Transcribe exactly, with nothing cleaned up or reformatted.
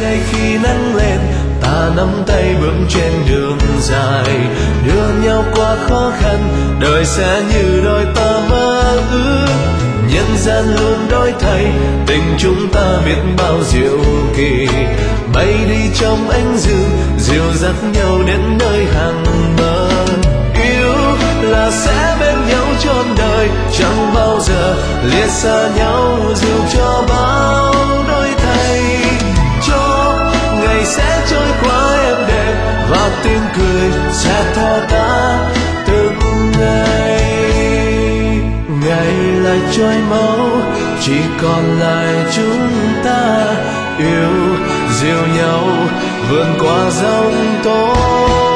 ngày khi nắng lên, ta nắm tay bước trên đường dài, đưa nhau qua khó khăn, đời sẽ như đôi ta mơ ước. Nhân gian luôn đổi thay, tình chúng ta biết bao diệu kỳ, bay đi trong ánh dương, dìu dắt nhau đến nơi hàng bờ. Yêu là sẽ bên nhau trọn đời, chẳng bao giờ lìa xa nhau dù cho bao đổi thay. Cho ngày sẽ trôi qua êm đềm và tiếng cười sẽ theo ta từng ngày. Ngày lại trôi mau, chỉ còn lại chúng ta yêu dìu nhau vượt qua giông tố.